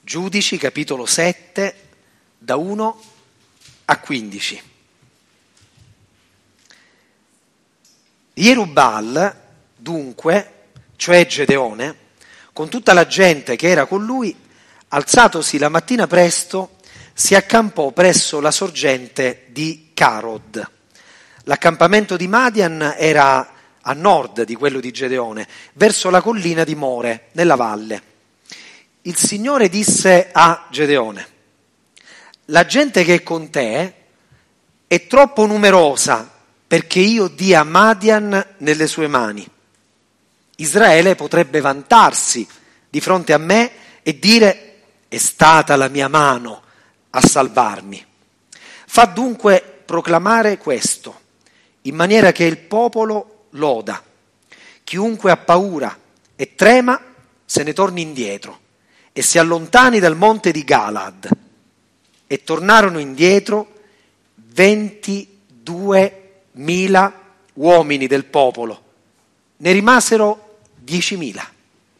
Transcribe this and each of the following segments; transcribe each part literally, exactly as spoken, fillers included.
Giudici, capitolo sette, da uno a quindici. Jerubbaal, dunque, cioè Gedeone, con tutta la gente che era con lui, alzatosi la mattina presto, si accampò presso la sorgente di Carod. L'accampamento di Madian era a nord di quello di Gedeone, verso la collina di More, nella valle. Il Signore disse a Gedeone: la gente che è con te è troppo numerosa perché io dia Madian nelle sue mani. Israele potrebbe vantarsi di fronte a me e dire: è stata la mia mano a salvarmi. Fa dunque proclamare questo, in maniera che il popolo loda. Chiunque ha paura e trema se ne torni indietro e si allontani dal monte di Galad. E tornarono indietro ventiduemila uomini del popolo, ne rimasero diecimila.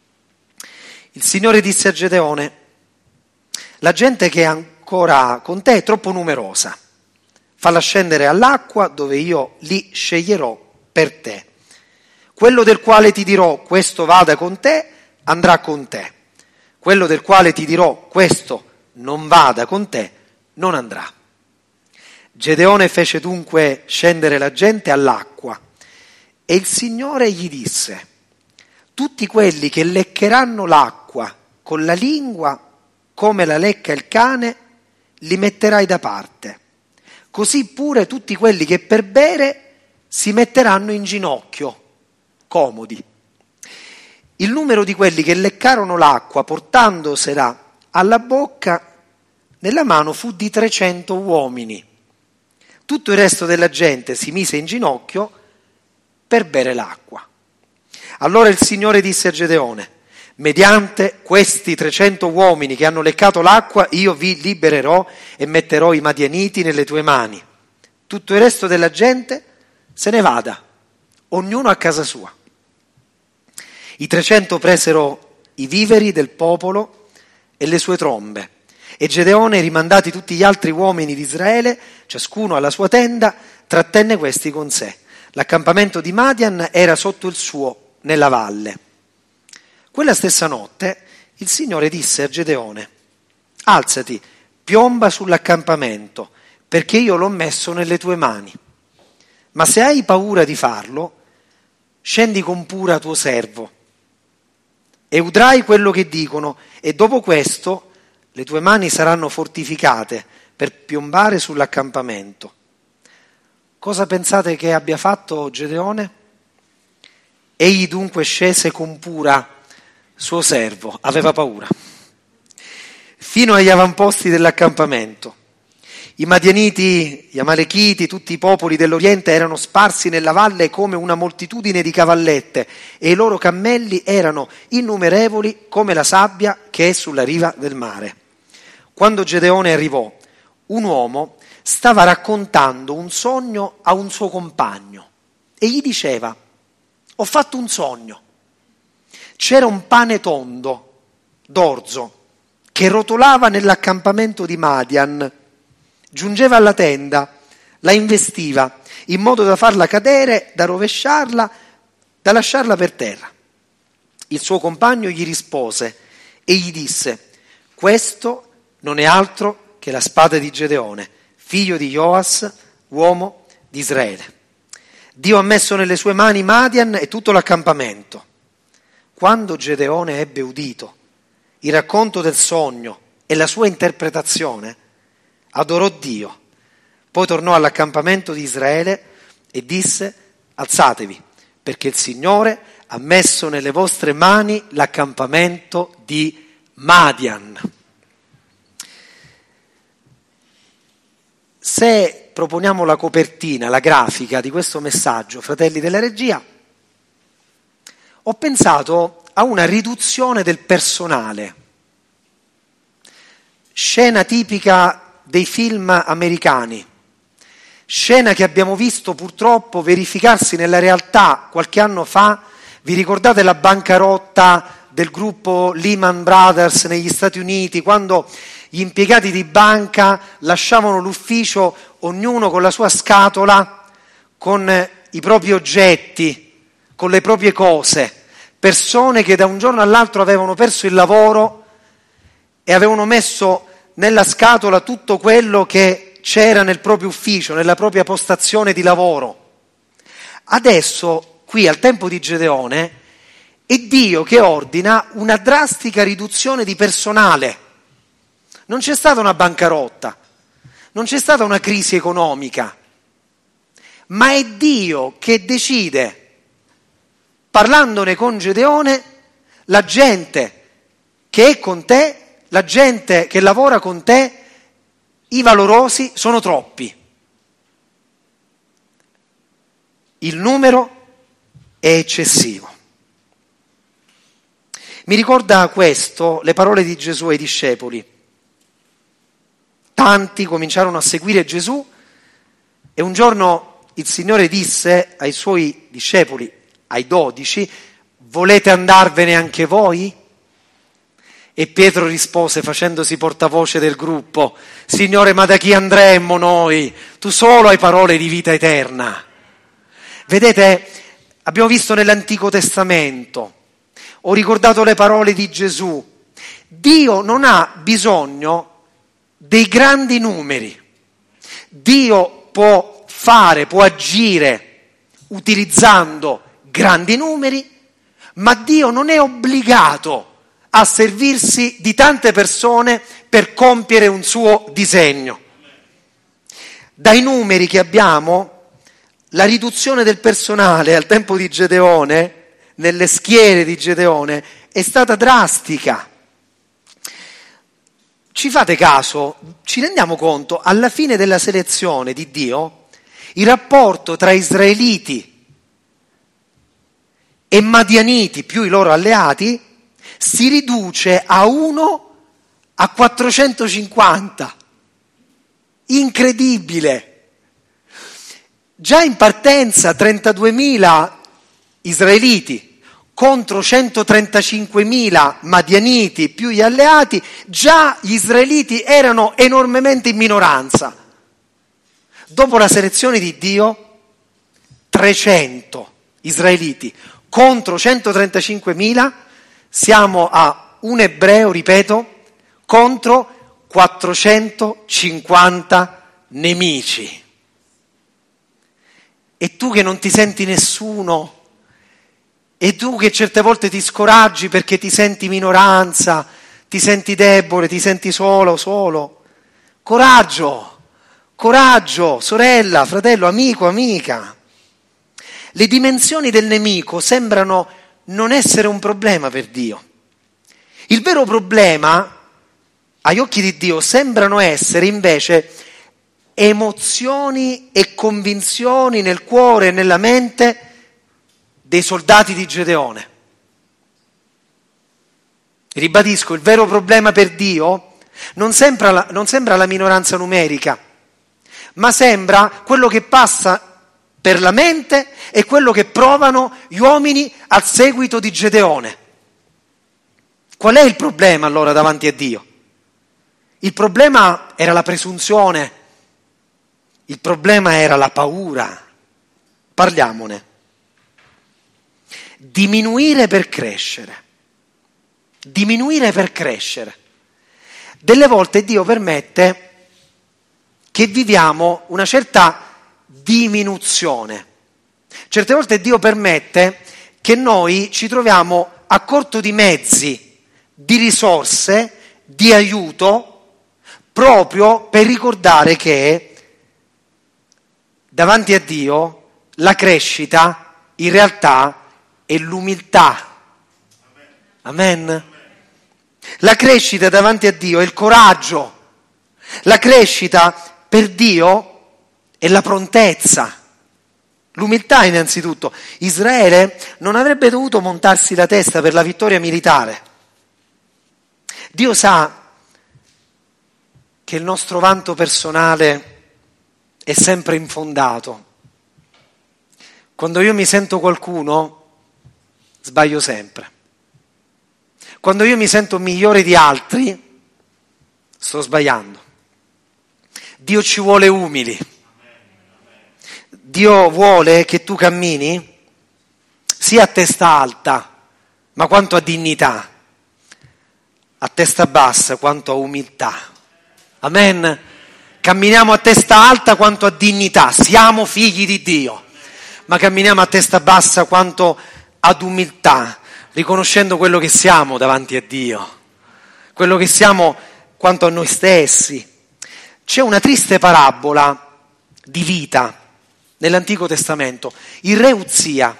Il Signore disse a Gedeone: la gente che è ancora con te è troppo numerosa, falla scendere all'acqua dove io li sceglierò per te. Quello del quale ti dirò questo vada con te, andrà con te. Quello del quale ti dirò questo non vada con te, non andrà. Gedeone fece dunque scendere la gente all'acqua e il Signore gli disse: tutti quelli che leccheranno l'acqua con la lingua come la lecca il cane, li metterai da parte. Così pure tutti quelli che per bere si metteranno in ginocchio, comodi. Il numero di quelli che leccarono l'acqua portandosela alla bocca nella mano fu di trecento uomini. Tutto il resto della gente si mise in ginocchio per bere l'acqua. Allora il Signore disse a Gedeone: mediante questi trecento uomini che hanno leccato l'acqua io vi libererò e metterò i madianiti nelle tue mani. Tutto il resto della gente se ne vada, ognuno a casa sua. I trecento presero i viveri del popolo e le sue trombe, e Gedeone, rimandati tutti gli altri uomini di Israele, ciascuno alla sua tenda, trattenne questi con sé. L'accampamento di Madian era sotto il suo, nella valle. Quella stessa notte il Signore disse a Gedeone: alzati, piomba sull'accampamento, perché io l'ho messo nelle tue mani. Ma se hai paura di farlo, scendi con Pura tuo servo, e udrai quello che dicono, e dopo questo le tue mani saranno fortificate per piombare sull'accampamento. Cosa pensate che abbia fatto Gedeone? Egli dunque scese con Pura, suo servo, aveva paura, fino agli avamposti dell'accampamento. I Madianiti, gli Amalechiti, tutti i popoli dell'Oriente erano sparsi nella valle come una moltitudine di cavallette e i loro cammelli erano innumerevoli come la sabbia che è sulla riva del mare. Quando Gedeone arrivò, un uomo stava raccontando un sogno a un suo compagno e gli diceva: ho fatto un sogno. C'era un pane tondo, d'orzo, che rotolava nell'accampamento di Madian, giungeva alla tenda, la investiva in modo da farla cadere, da rovesciarla, da lasciarla per terra. Il suo compagno gli rispose e gli disse: questo non è altro che la spada di Gedeone, figlio di Joas, uomo di Israele. Dio ha messo nelle sue mani Madian e tutto l'accampamento. Quando Gedeone ebbe udito il racconto del sogno e la sua interpretazione, adorò Dio. Poi tornò all'accampamento di Israele e disse: alzatevi, perché il Signore ha messo nelle vostre mani l'accampamento di Madian. Se proponiamo la copertina, la grafica di questo messaggio, fratelli della regia, ho pensato a una riduzione del personale, scena tipica dei film americani, scena che abbiamo visto purtroppo verificarsi nella realtà qualche anno fa. Vi ricordate la bancarotta del gruppo Lehman Brothers negli Stati Uniti, quando gli impiegati di banca lasciavano l'ufficio ognuno con la sua scatola, con i propri oggetti, con le proprie cose, persone che da un giorno all'altro avevano perso il lavoro e avevano messo nella scatola tutto quello che c'era nel proprio ufficio, nella propria postazione di lavoro. Adesso, qui al tempo di Gedeone, è Dio che ordina una drastica riduzione di personale. Non c'è stata una bancarotta, non c'è stata una crisi economica, ma è Dio che decide, parlandone con Gedeone, la gente che è con te, la gente che lavora con te, i valorosi sono troppi. Il numero è eccessivo. Mi ricorda questo le parole di Gesù ai discepoli. Tanti cominciarono a seguire Gesù e un giorno il Signore disse ai suoi discepoli, ai dodici: volete andarvene anche voi? E Pietro rispose facendosi portavoce del gruppo: Signore, ma da chi andremmo noi? Tu solo hai parole di vita eterna. Vedete, abbiamo visto nell'Antico Testamento, ho ricordato le parole di Gesù. Dio non ha bisogno dei grandi numeri. Dio può fare, può agire utilizzando grandi numeri, ma Dio non è obbligato a servirsi di tante persone per compiere un suo disegno. Dai numeri che abbiamo, la riduzione del personale al tempo di Gedeone, nelle schiere di Gedeone, è stata drastica. Ci fate caso? Ci rendiamo conto, alla fine della selezione di Dio, il rapporto tra israeliti e madianiti, più i loro alleati, si riduce a uno a quattrocentocinquanta. Incredibile! Già in partenza trentaduemila israeliti contro centotrentacinquemila madianiti più gli alleati, già gli israeliti erano enormemente in minoranza. Dopo la selezione di Dio, trecento israeliti contro centotrentacinquemila, siamo a un ebreo, ripeto, contro quattrocentocinquanta nemici. E tu che non ti senti nessuno, e tu che certe volte ti scoraggi perché ti senti minoranza, ti senti debole, ti senti solo, solo. Coraggio, coraggio, sorella, fratello, amico, amica. Le dimensioni del nemico sembrano non essere un problema per Dio. Il vero problema, agli occhi di Dio, sembrano essere invece emozioni e convinzioni nel cuore e nella mente dei soldati di Gedeone. Ribadisco, il vero problema per Dio non sembra la, non sembra la minoranza numerica, ma sembra quello che passa per la mente e quello che provano gli uomini al seguito di Gedeone. Qual è il problema allora davanti a Dio? Il problema era la presunzione, il problema era la paura. Parliamone. Diminuire per crescere. Diminuire per crescere. Delle volte Dio permette che viviamo una certa diminuzione. Certe volte Dio permette che noi ci troviamo a corto di mezzi, di risorse, di aiuto, proprio per ricordare che davanti a Dio la crescita in realtà è l'umiltà. Amen. La crescita davanti a Dio è il coraggio. La crescita per Dio è la prontezza. L'umiltà innanzitutto. Israele non avrebbe dovuto montarsi la testa per la vittoria militare. Dio sa che il nostro vanto personale è sempre infondato. Quando io mi sento qualcuno, sbaglio sempre. Quando io mi sento migliore di altri, sto sbagliando. Dio ci vuole umili. Dio vuole che tu cammini sia a testa alta, ma quanto a dignità, a testa bassa quanto a umiltà. Amen. Camminiamo a testa alta quanto a dignità, siamo figli di Dio, ma camminiamo a testa bassa quanto ad umiltà, riconoscendo quello che siamo davanti a Dio, quello che siamo quanto a noi stessi. C'è una triste parabola di vita nell'Antico Testamento, il re Uzia.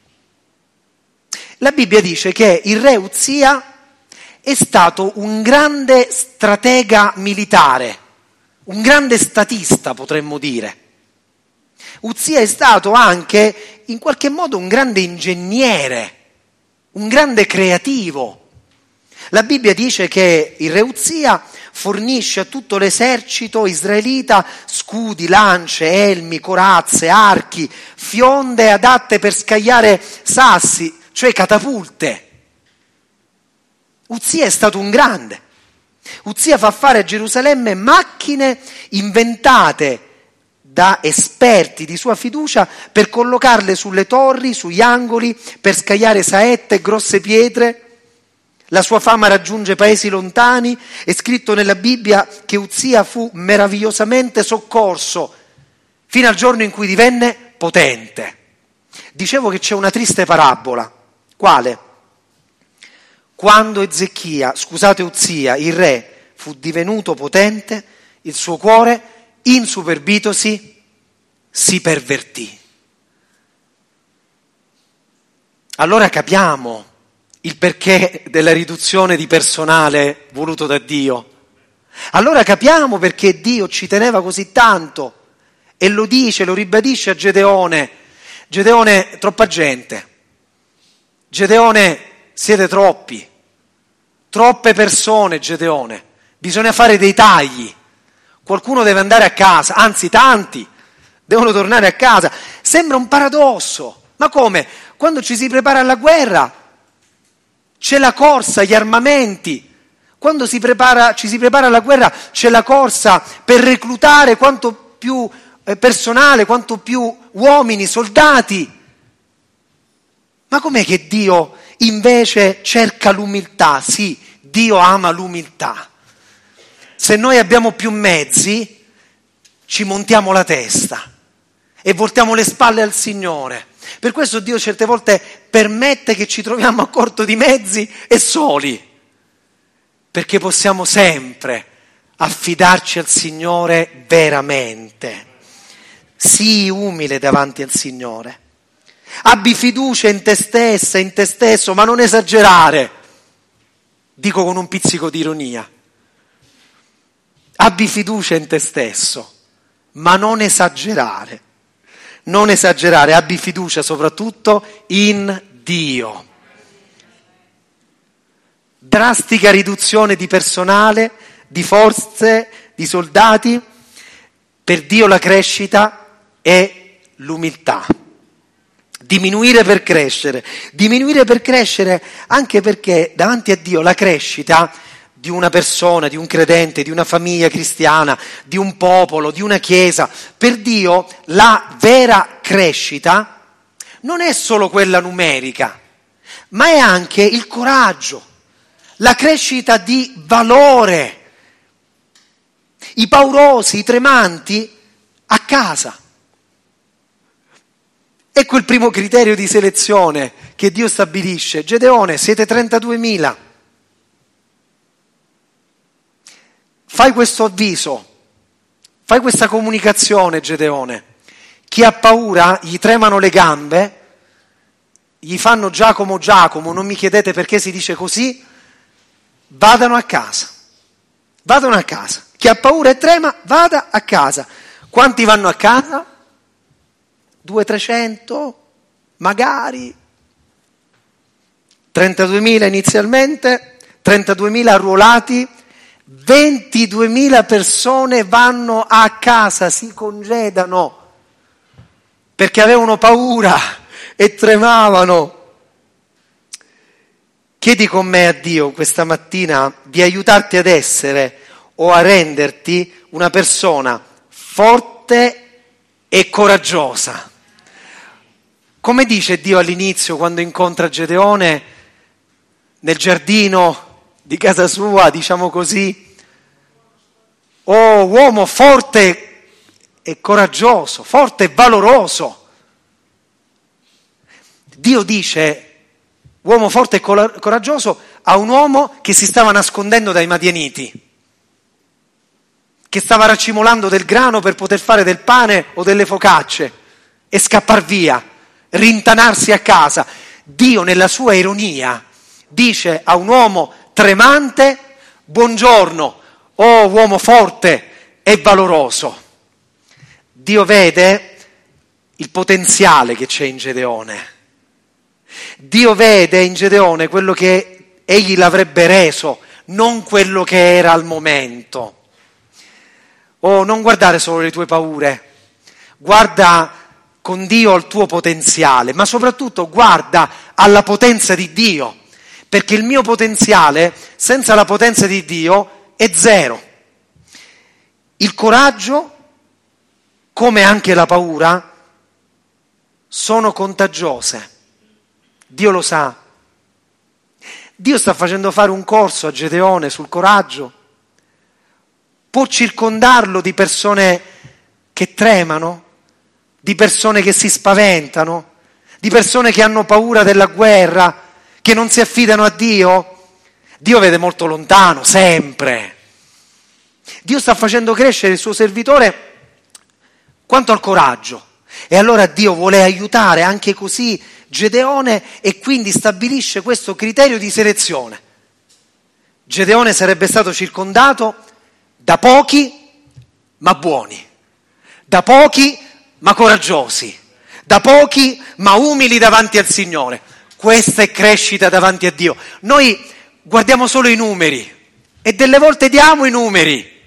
La Bibbia dice che il re Uzia è stato un grande stratega militare, un grande statista, potremmo dire. Uzia è stato anche in qualche modo un grande ingegnere, un grande creativo. La Bibbia dice che il re Uzia fornisce a tutto l'esercito israelita scudi, lance, elmi, corazze, archi, fionde adatte per scagliare sassi, cioè catapulte. Uzia è stato un grande. Uzia fa fare a Gerusalemme macchine inventate da esperti di sua fiducia per collocarle sulle torri, sugli angoli, per scagliare saette e grosse pietre. La sua fama raggiunge paesi lontani. È scritto nella Bibbia che Uzia fu meravigliosamente soccorso fino al giorno in cui divenne potente. Dicevo che c'è una triste parabola. Quale? Quando Ezechia, scusate Uzia, il re, fu divenuto potente, il suo cuore, insuperbitosi, si pervertì. Allora capiamo il perché della riduzione di personale voluto da Dio. Allora capiamo perché Dio ci teneva così tanto e lo dice, lo ribadisce a Gedeone. Gedeone, troppa gente. Gedeone, siete troppi. Troppe persone, Gedeone. Bisogna fare dei tagli. Qualcuno deve andare a casa, anzi tanti devono tornare a casa. Sembra un paradosso. Ma come? Quando ci si prepara alla guerra c'è la corsa, gli armamenti. Quando si prepara, ci si prepara alla guerra c'è la corsa per reclutare quanto più eh, personale, quanto più uomini, soldati. Ma com'è che Dio invece cerca l'umiltà? Sì, Dio ama l'umiltà. Se noi abbiamo più mezzi, ci montiamo la testa e voltiamo le spalle al Signore. Per questo Dio certe volte permette che ci troviamo a corto di mezzi e soli, perché possiamo sempre affidarci al Signore veramente. Sii umile davanti al Signore. Abbi fiducia in te stessa, in te stesso, ma non esagerare. Dico con un pizzico di ironia. Abbi fiducia in te stesso, ma non esagerare. Non esagerare, abbi fiducia soprattutto in Dio. Drastica riduzione di personale, di forze, di soldati. Per Dio la crescita è l'umiltà. Diminuire per crescere. Diminuire per crescere anche perché davanti a Dio la crescita di una persona, di un credente, di una famiglia cristiana, di un popolo, di una chiesa, per Dio la vera crescita non è solo quella numerica, ma è anche il coraggio, la crescita di valore. I paurosi, i tremanti a casa. Ecco il primo criterio di selezione che Dio stabilisce. Gedeone, siete trentaduemila. Fai questo avviso, fai questa comunicazione, Gedeone. Chi ha paura, gli tremano le gambe, gli fanno Giacomo Giacomo, non mi chiedete perché si dice così, vadano a casa. Vadano a casa. Chi ha paura e trema, vada a casa. Quanti vanno a casa? Due, trecento? Magari? trentaduemila inizialmente, trentaduemila arruolati, ventiduemila persone vanno a casa, si congedano, perché avevano paura e tremavano. Chiedi con me a Dio questa mattina di aiutarti ad essere o a renderti una persona forte e coraggiosa. Come dice Dio all'inizio quando incontra Gedeone nel giardino di casa sua, diciamo così, oh uomo forte e coraggioso, forte e valoroso. Dio dice uomo forte e coraggioso a un uomo che si stava nascondendo dai madianiti, che stava raccimolando del grano per poter fare del pane o delle focacce e scappar via, rintanarsi a casa. Dio nella sua ironia dice a un uomo tremante: buongiorno, oh uomo forte e valoroso. Dio vede il potenziale che c'è in Gedeone. Dio vede in Gedeone quello che egli l'avrebbe reso, non quello che era al momento. Oh, non guardare solo le tue paure, guarda con Dio al tuo potenziale, ma soprattutto guarda alla potenza di Dio, perché il mio potenziale senza la potenza di Dio è zero. Il coraggio, come anche la paura, sono contagiose. Dio lo sa. Dio sta facendo fare un corso a Gedeone sul coraggio. Può circondarlo di persone che tremano, di persone che si spaventano, di persone che hanno paura della guerra, che non si affidano a Dio. Dio vede molto lontano, sempre. Dio sta facendo crescere il suo servitore quanto al coraggio. E allora Dio vuole aiutare anche così Gedeone e quindi stabilisce questo criterio di selezione. Gedeone sarebbe stato circondato da pochi ma buoni, da pochi ma coraggiosi, da pochi ma umili davanti al Signore. Questa è crescita davanti a Dio. Noi guardiamo solo i numeri e delle volte diamo i numeri.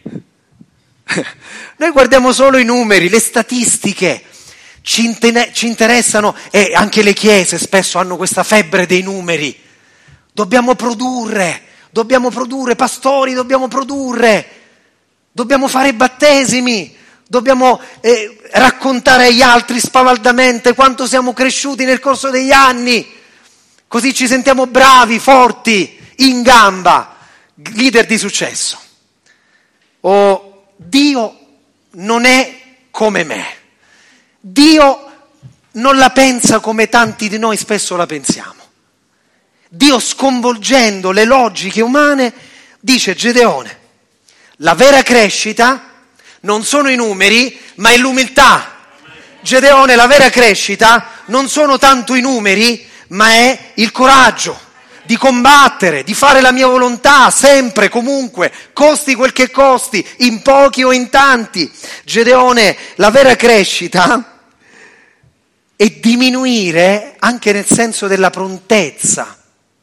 Noi guardiamo solo i numeri, le statistiche. Ci, intene- ci interessano, e anche le chiese spesso hanno questa febbre dei numeri. Dobbiamo produrre, dobbiamo produrre, pastori, dobbiamo produrre, dobbiamo fare battesimi, dobbiamo eh, raccontare agli altri spavaldamente quanto siamo cresciuti nel corso degli anni, così ci sentiamo bravi, forti, in gamba, leader di successo. Oh, Dio non è come me. Dio non la pensa come tanti di noi spesso la pensiamo. Dio, sconvolgendo le logiche umane, dice: Gedeone, la vera crescita non sono i numeri, ma è l'umiltà. Gedeone, la vera crescita non sono tanto i numeri, ma è il coraggio di combattere, di fare la mia volontà, sempre, comunque, costi quel che costi, in pochi o in tanti. Gedeone, la vera crescita e diminuire anche nel senso della prontezza.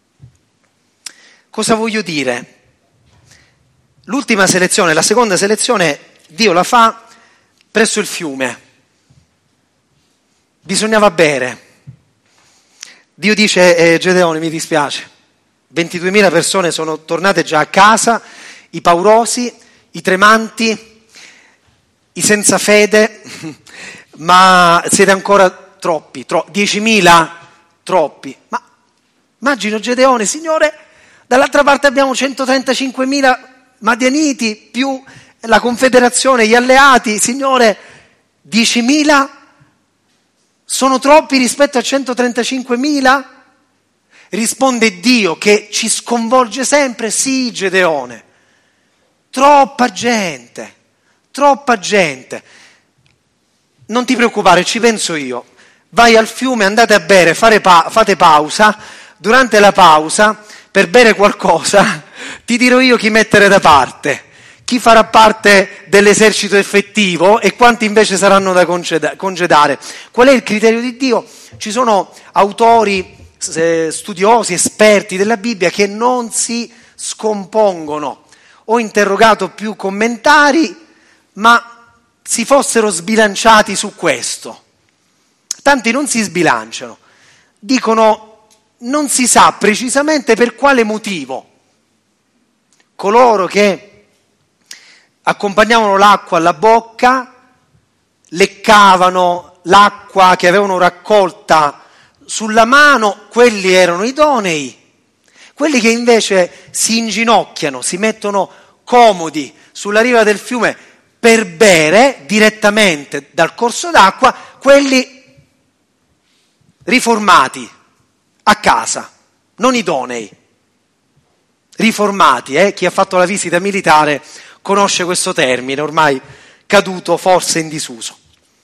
Cosa voglio dire? L'ultima selezione, la seconda selezione, Dio la fa presso il fiume. Bisognava bere. Dio dice: eh, Gedeone, mi dispiace, ventiduemila persone sono tornate già a casa, i paurosi, i tremanti, i senza fede, ma siete ancora troppi, tro- diecimila troppi. Ma immagino Gedeone: Signore, dall'altra parte abbiamo centotrentacinquemila madianiti più la confederazione, gli alleati. Signore, diecimila sono troppi rispetto a centotrentacinquemila? Risponde Dio che ci sconvolge sempre: sì, Gedeone, troppa gente, troppa gente. Non ti preoccupare, ci penso io. Vai al fiume, andate a bere, fare pa- fate pausa. Durante la pausa, per bere qualcosa, ti dirò io chi mettere da parte, chi farà parte dell'esercito effettivo e quanti invece saranno da conceda- congedare. Qual è il criterio di Dio? Ci sono autori, eh, studiosi, esperti della Bibbia che non si scompongono. Ho interrogato più commentari, ma si fossero sbilanciati su questo. Tanti non si sbilanciano, dicono non si sa precisamente per quale motivo coloro che accompagnavano l'acqua alla bocca leccavano l'acqua che avevano raccolta sulla mano, quelli erano idonei. Quelli che invece si inginocchiano, si mettono comodi sulla riva del fiume per bere direttamente dal corso d'acqua, quelli riformati a casa, non idonei. Riformati, eh? Chi ha fatto la visita militare conosce questo termine, ormai caduto forse in disuso.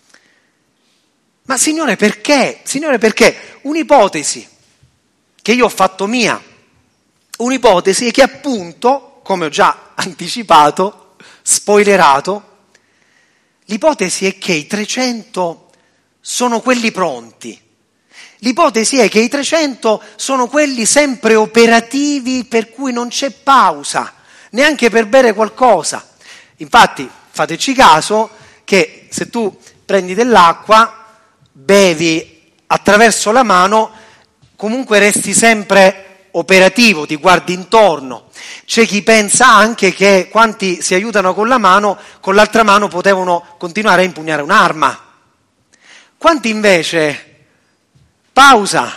Ma Signore, perché? Signore, perché? Un'ipotesi che io ho fatto mia, un'ipotesi che appunto, come ho già anticipato, spoilerato, l'ipotesi è che i trecento sono quelli pronti. L'ipotesi è che i trecento sono quelli sempre operativi, per cui non c'è pausa, neanche per bere qualcosa. Infatti, fateci caso che se tu prendi dell'acqua, bevi attraverso la mano, comunque resti sempre operativo, ti guardi intorno. C'è chi pensa anche che quanti si aiutano con la mano, con l'altra mano potevano continuare a impugnare un'arma. Quanti invece pausa,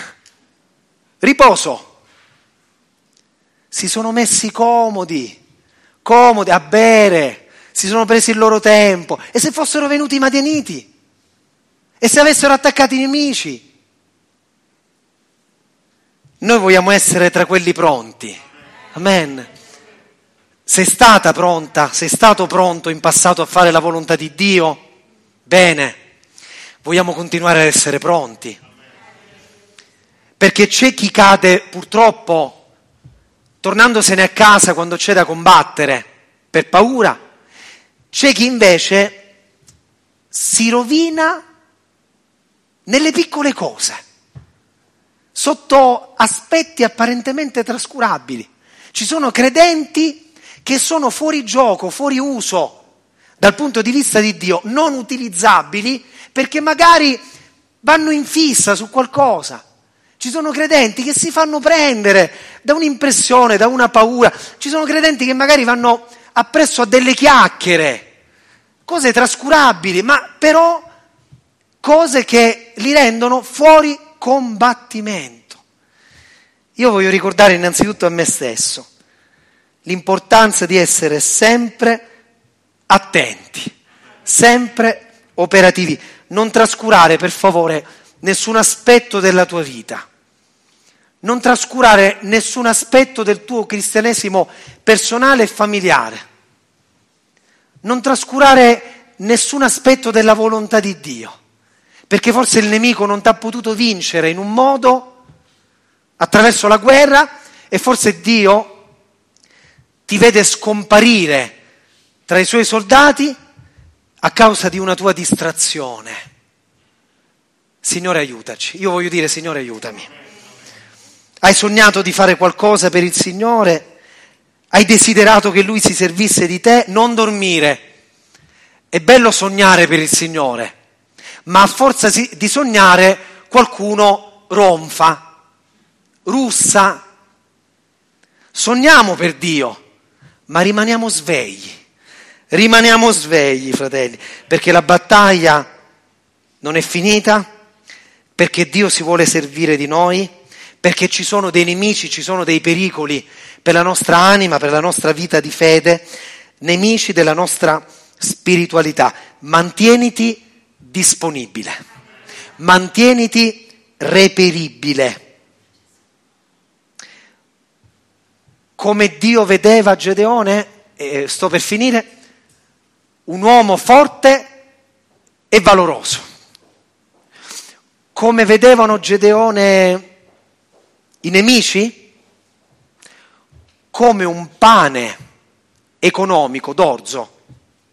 riposo, si sono messi comodi, comodi a bere, si sono presi il loro tempo. E se fossero venuti i Madianiti? E se avessero attaccato i nemici? Noi vogliamo essere tra quelli pronti. Amen. Sei stata pronta, sei stato pronto in passato a fare la volontà di Dio? Bene, vogliamo continuare ad essere pronti. Perché c'è chi cade purtroppo tornandosene a casa quando c'è da combattere per paura, c'è chi invece si rovina nelle piccole cose, sotto aspetti apparentemente trascurabili. Ci sono credenti che sono fuori gioco, fuori uso dal punto di vista di Dio, non utilizzabili perché magari vanno in fissa su qualcosa. Ci sono credenti che si fanno prendere da un'impressione, da una paura. Ci sono credenti che magari vanno appresso a delle chiacchiere, cose trascurabili, ma però cose che li rendono fuori combattimento. Io voglio ricordare innanzitutto a me stesso l'importanza di essere sempre attenti, sempre operativi. Non trascurare, per favore, nessun aspetto della tua vita. Non trascurare nessun aspetto del tuo cristianesimo personale e familiare. Non trascurare nessun aspetto della volontà di Dio, perché forse il nemico non ti ha potuto vincere in un modo attraverso la guerra e forse Dio ti vede scomparire tra i suoi soldati a causa di una tua distrazione. Signore, aiutaci. Io voglio dire, Signore, aiutami. Hai sognato di fare qualcosa per il Signore? Hai desiderato che Lui si servisse di te? Non dormire. È bello sognare per il Signore, ma a forza di sognare qualcuno ronfa, russa. Sogniamo per Dio, ma rimaniamo svegli. Rimaniamo svegli, fratelli, perché la battaglia non è finita, perché Dio si vuole servire di noi, perché ci sono dei nemici, ci sono dei pericoli per la nostra anima, per la nostra vita di fede, nemici della nostra spiritualità. Mantieniti disponibile, mantieniti reperibile. Come Dio vedeva Gedeone, eh, sto per finire, un uomo forte e valoroso. Come vedevano Gedeone i nemici? Come un pane economico, d'orzo,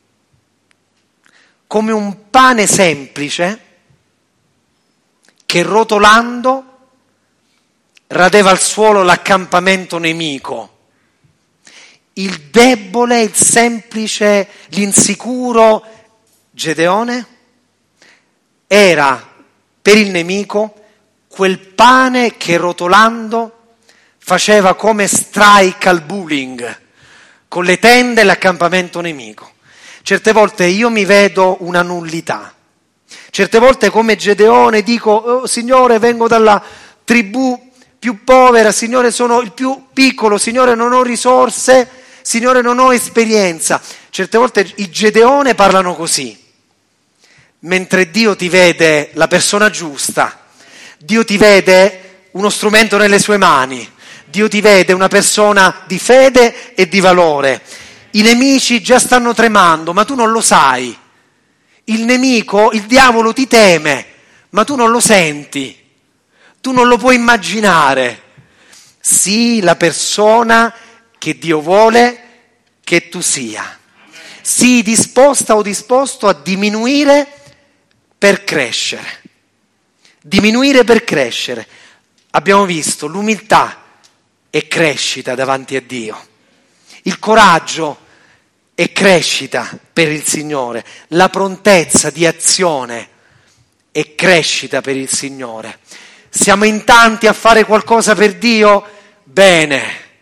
come un pane semplice che rotolando radeva al suolo l'accampamento nemico. Il debole, il semplice, l'insicuro Gedeone era per il nemico quel pane che rotolando faceva come strike al bullying, con le tende e l'accampamento nemico. Certe volte io mi vedo una nullità, certe volte come Gedeone dico, oh, Signore, vengo dalla tribù più povera, Signore, sono il più piccolo, Signore, non ho risorse, Signore, non ho esperienza. Certe volte i Gedeone parlano così, mentre Dio ti vede la persona giusta, Dio ti vede uno strumento nelle sue mani, Dio ti vede una persona di fede e di valore. I nemici già stanno tremando, ma tu non lo sai. Il nemico, il diavolo ti teme, ma tu non lo senti. Tu non lo puoi immaginare. Sii la persona che Dio vuole che tu sia. Sii disposta o disposto a diminuire per crescere. Diminuire per crescere. Abbiamo visto l'umiltà è crescita davanti a Dio. Il coraggio è crescita per il Signore. La prontezza di azione è crescita per il Signore. Siamo in tanti a fare qualcosa per Dio? Bene.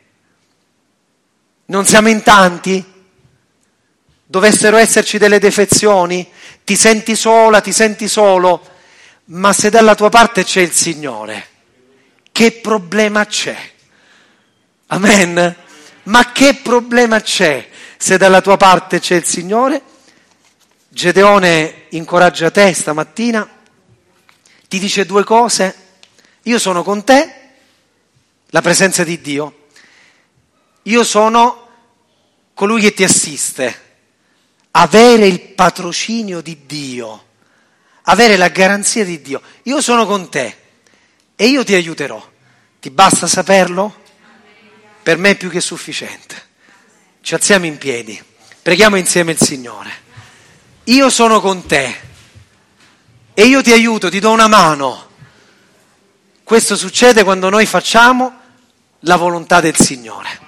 Non siamo in tanti? Dovessero esserci delle defezioni? Ti senti sola, ti senti solo? Ma se dalla tua parte c'è il Signore, che problema c'è? Amen? Ma che problema c'è se dalla tua parte c'è il Signore? Gedeone incoraggia te stamattina, ti dice due cose. Io sono con te, la presenza di Dio. Io sono colui che ti assiste. Avere il patrocinio di Dio, avere la garanzia di Dio. Io sono con te e io ti aiuterò. Ti basta saperlo? Per me è più che sufficiente. Ci alziamo in piedi, preghiamo insieme il Signore. Io sono con te e io ti aiuto, ti do una mano. Questo succede quando noi facciamo la volontà del Signore.